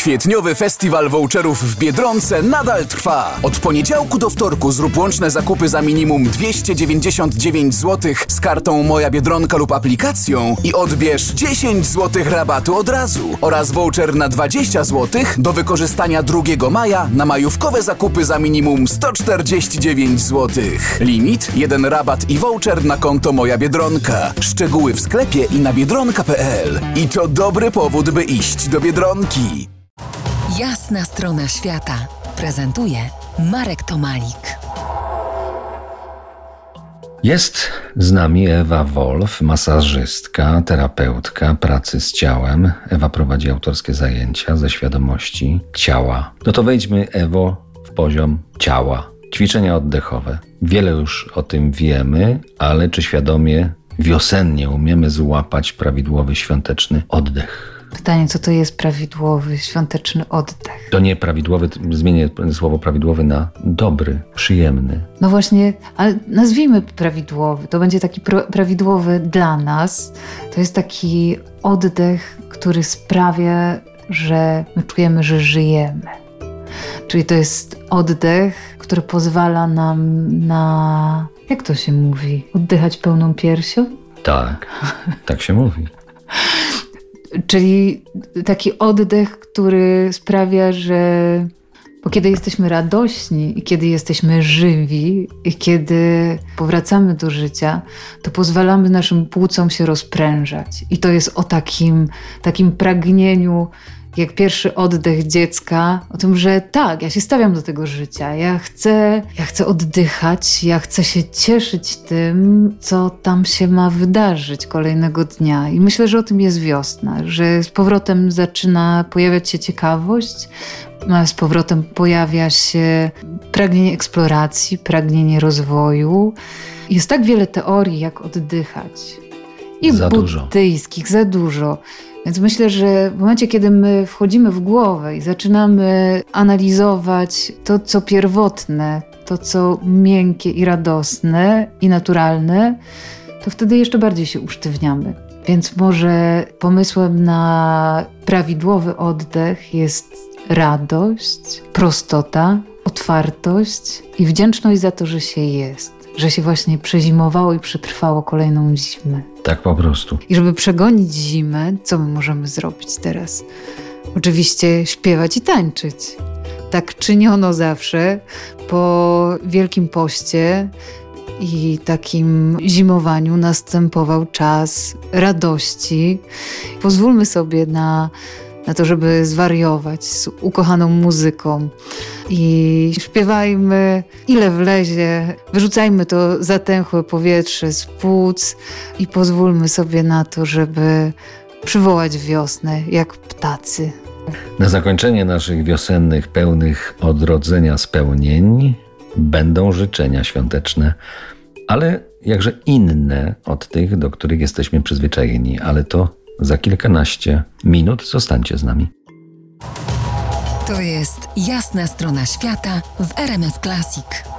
Kwietniowy festiwal voucherów w Biedronce nadal trwa. Od poniedziałku do wtorku zrób łączne zakupy za minimum 299 zł z kartą Moja Biedronka lub aplikacją i odbierz 10 zł rabatu od razu oraz voucher na 20 zł do wykorzystania 2 maja na majówkowe zakupy za minimum 149 zł. Limit, 1 rabat i voucher na konto Moja Biedronka. Szczegóły w sklepie i na biedronka.pl. I to dobry powód, by iść do Biedronki. Jasna strona świata prezentuje Marek Tomalik. Jest z nami Ewa Wolf, masażystka, terapeutka pracy z ciałem. Ewa prowadzi autorskie zajęcia ze świadomości ciała. No to wejdźmy, Ewo, w poziom ciała. Ćwiczenia oddechowe. Wiele już o tym wiemy, ale czy świadomie wiosennie umiemy złapać prawidłowy świąteczny oddech? Pytanie, co to jest prawidłowy, świąteczny oddech? To nie prawidłowy, zmienię słowo prawidłowy na dobry, przyjemny. No właśnie, ale nazwijmy prawidłowy. To będzie taki prawidłowy dla nas. To jest taki oddech, który sprawia, że my czujemy, że żyjemy. Czyli to jest oddech, który pozwala nam na, jak to się mówi, oddychać pełną piersią? Tak się mówi. Czyli taki oddech, który sprawia, że bo kiedy jesteśmy radośni i kiedy jesteśmy żywi i kiedy powracamy do życia, to pozwalamy naszym płucom się rozprężać. I to jest o takim pragnieniu, jak pierwszy oddech dziecka, o tym, że tak, ja się stawiam do tego życia, ja chcę oddychać, ja chcę się cieszyć tym, co tam się ma wydarzyć kolejnego dnia. I myślę, że o tym jest wiosna, że z powrotem zaczyna pojawiać się ciekawość, z powrotem pojawia się pragnienie eksploracji, pragnienie rozwoju. Jest tak wiele teorii, jak oddychać. I buddyjskich, za dużo. Więc myślę, że w momencie, kiedy my wchodzimy w głowę i zaczynamy analizować to, co pierwotne, to, co miękkie i radosne i naturalne, to wtedy jeszcze bardziej się usztywniamy. Więc może pomysłem na prawidłowy oddech jest radość, prostota, otwartość i wdzięczność za to, że się jest. Że się właśnie przezimowało i przetrwało kolejną zimę. Tak po prostu. I żeby przegonić zimę, co my możemy zrobić teraz? Oczywiście śpiewać i tańczyć. Tak czyniono zawsze po Wielkim Poście i takim zimowaniu następował czas radości. Pozwólmy sobie na to, żeby zwariować z ukochaną muzyką. I śpiewajmy ile wlezie, wyrzucajmy to zatęchłe powietrze z płuc i pozwólmy sobie na to, żeby przywołać wiosnę jak ptacy. Na zakończenie naszych wiosennych, pełnych odrodzenia spełnień będą życzenia świąteczne, ale jakże inne od tych, do których jesteśmy przyzwyczajeni, ale to za kilkanaście minut. Zostańcie z nami. To jest Jasna strona świata w RMF Classic.